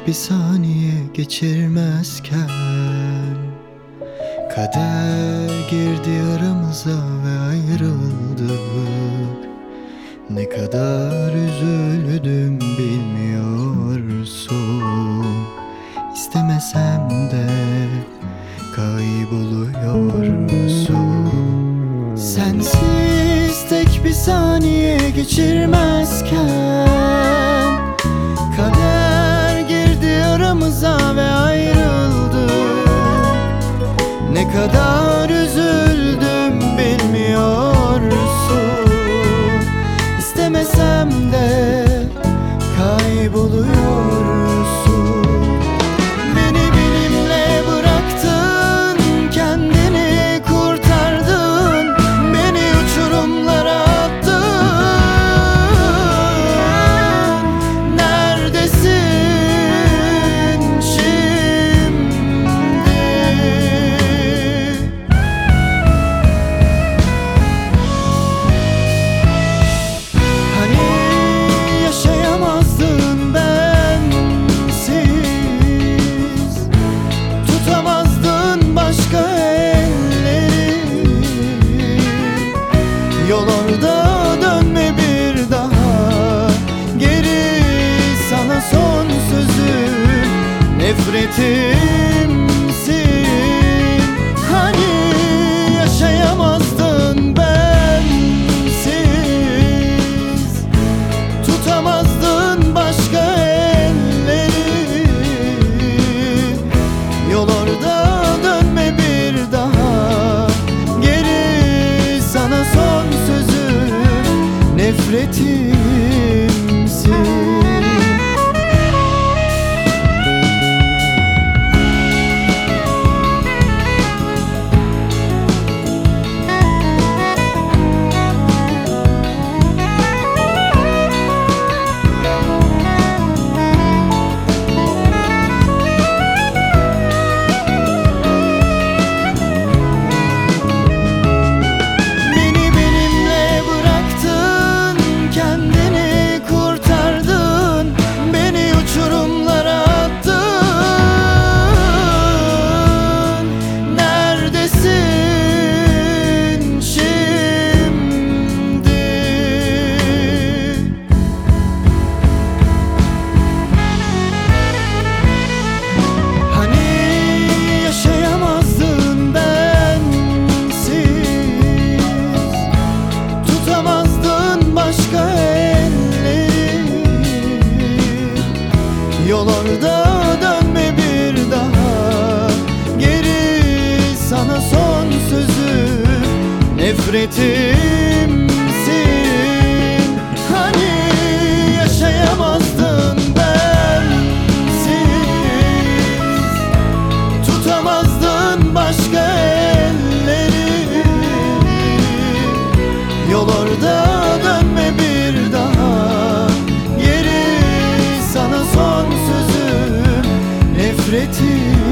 bir saniye geçirmezken kader girdi aramıza ve ayrıldık. Ne kadar üzüldüm bilmiyorsun. İstemesem de kayboluyorsun. Sensiz tek bir saniye geçirmezken kader girdi aramıza ve ayrıldık. Ne kadar üzüldüm bilmiyorsun. İstemesem de kayboluyorsun. Beni benimle bıraktın, kendini kurtardın, beni uçurumlara attın. Neredesin şimdi? Hani yaşayamazdın bensiz, tutamazdın başka elleri. Yol orada, dönme bir daha geri. Sana son sözüm nefretimsin. Hani yaşayamazdın bensiz, tutamazdın başka elleri. Yol orada, dönme bir daha geri. Sana son sözüm nefretimsin. Beni benimle bıraktın, kendini kurtardın, beni uçurumlara attın. Neredesin şimdi? Hani yaşayamazdın bensiz, tutamazdın başka elleri. Yol orada, dönme bir daha geri. Sana son sözüm nefretimsin. Hani yaşayamazdın bensiz, tutamazdın başka elleri. Yol orada, dönme bir daha geri. Sana son sözüm nefretim.